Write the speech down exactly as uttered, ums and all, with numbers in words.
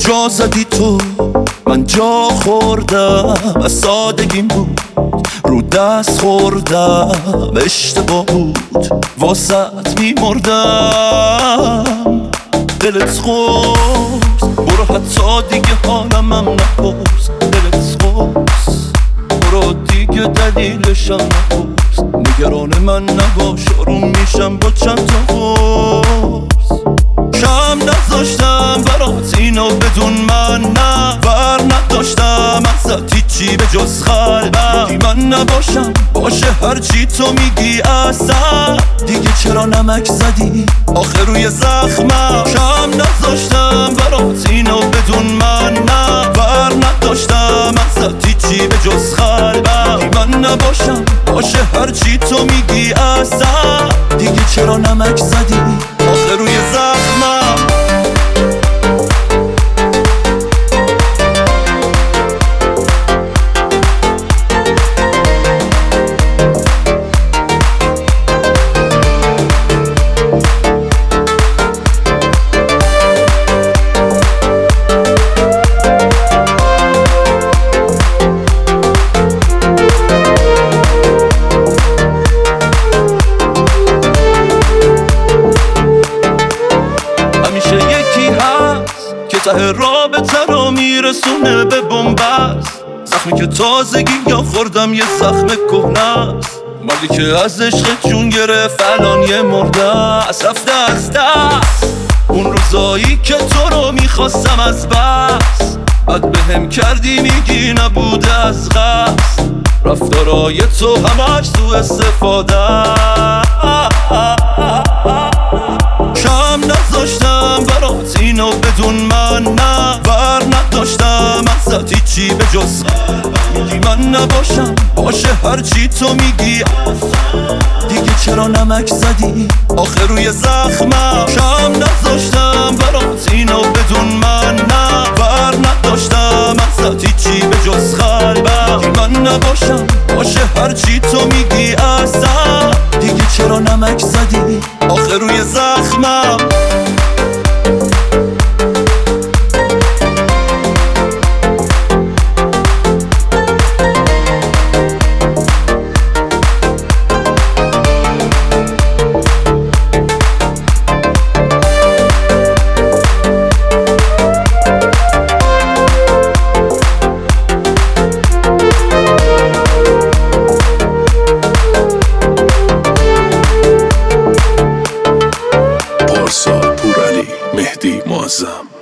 جا زدی تو، من جا خوردم و سادگیم بود، رو دست خوردم اشتباه بود، واسط میمردم. دلت خورد برو حتی دیگه حالمم نپرس، دلت خورد برو دیگه دلیلشم نپرس، نگران من نباش آروم میشم با چند تا قرص. کم نذاشتم برات اینو بدون من، نه ور نداشتم ازت هیچی به جز قلبم. دی من نباشم باشه هرچی تو میگی اصلا، دیگه چرا نمک زدی آخر روی زخمم. کم نذاشتم برات اینو بدون من، نه ور نداشتم ازت هیچی به جز قلبم. دی من نباشم باشه هرچی تو میگی اصلا، دیگه چرا نمک زدی آخر روی زخمم. ته رابطه رو میرسونه به بنبست، زخمی که تازگی یا خوردم یه زخم کهنست، مردی که از عشق جون گرفت الان یه مرده است. رفته از دست اون روزایی که تو رو میخواستم از بس، بعد به هم کردی میگی نبوده از قصد. رفتارای تو همش تو استفاده، کم نذاشتم برات اینو بدون من، نه ور نداشتم ازت هیچی به جز میگی من نباشم باشه هرچی تو میگی، دیگه چرا نمک زدی آخر روی زخمم. کم نذاشتم برات اینو بدون من، نه ور نداشتم ازت هیچی به جز قلبم. میگی من نباشم باشه هرچی تو میگی اصلا، دیگه چرا نمک زدی آخر روی زخمم. پارسا پورعلی، مهدی معظم.